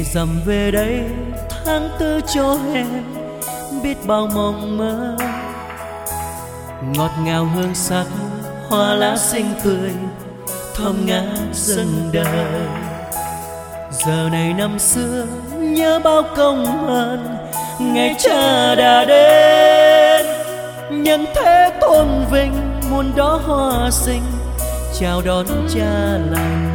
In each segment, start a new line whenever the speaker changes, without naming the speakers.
Dầm về đây tháng tư cho em biết bao mộng mơ, ngọt ngào hương sắc hoa lá xinh tươi thơm ngát dâng đời. Giờ này năm xưa nhớ bao công ơn ngày cha đã đến, nhân thế tôn vinh muôn đóa hoa xinh chào đón cha lành.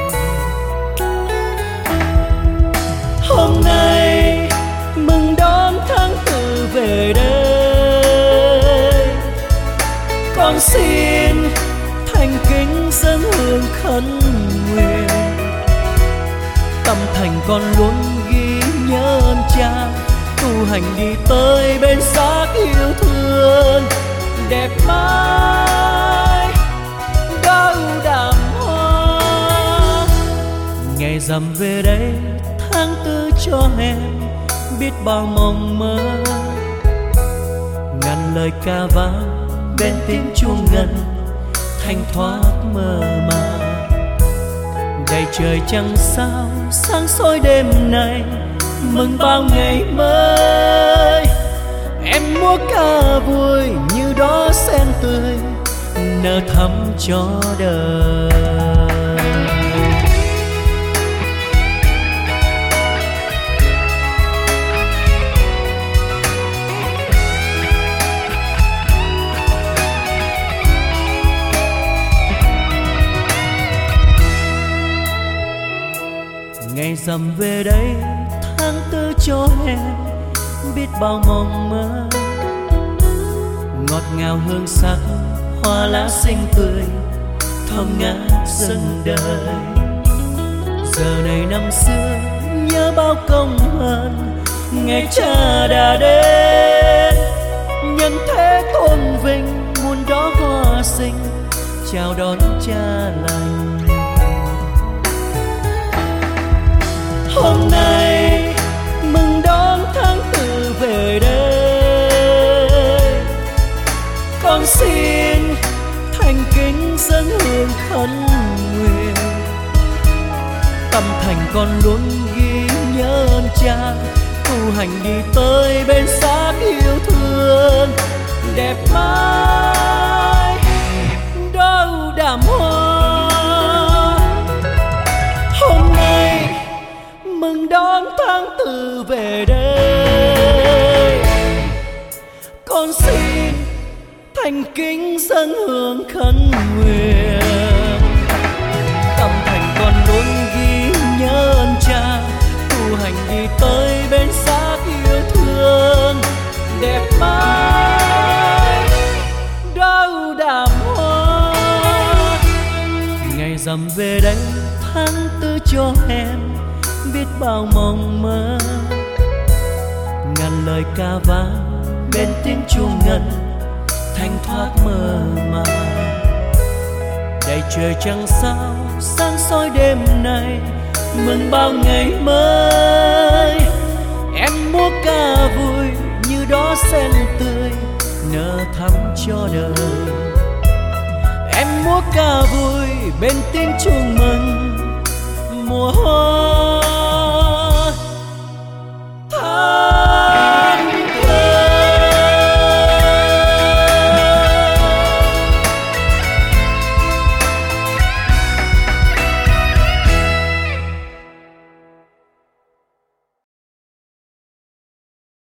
Hôm nay mừng đón tháng tư về đây, con xin thành kính dâng hương khấn nguyện, tâm thành con luôn ghi nhớ ơn cha, tu hành đi tới bên xác yêu thương đẹp mãi đã ưu đàm hoa. Ngày rằm về đây tháng tư cho em biết bao mộng mơ, ngàn lời ca vang bên tiếng chuông ngân thanh thoát mơ màng. Đầy trời trăng sao sáng soi đêm nay mừng bao ngày mới, em múa ca vui như đóa sen tươi nở thắm cho đời. Ngày rằm về đây tháng tư cho em biết bao mộng mơ, ngọt ngào hương sắc hoa lá xinh tươi thơm ngát dâng đời. Giờ này năm xưa nhớ bao công ơn ngày cha đã đến, nhân thế tôn vinh muôn đóa hoa xinh chào đón cha lành. Hôm nay mừng đón tháng tư về đây, con xin thành kính dâng hương khấn nguyện, tâm thành con luôn ghi nhớ ơn cha, tu hành đi tới bên xác yêu thương đẹp mãi đã ưu đàm hoa. Mừng đón tháng tư về đây, con xin thành kính dâng hương khấn nguyện, tâm thành con luôn ghi nhớ ơn cha, tu hành đi tới bên xác yêu thương đẹp mãi đã ưu đàm hoa. Ngày rằm về đây tháng tư cho em biết bao mộng mơ, ngàn lời ca vang bên tiếng chuông ngân thanh thoát mơ màng. Đầy trời trăng sao sáng soi đêm nay mừng bao ngày mới, em múa ca vui như đóa sen tươi nở thắm cho đời. Em múa ca vui bên tiếng chuông mừng mùa hoa.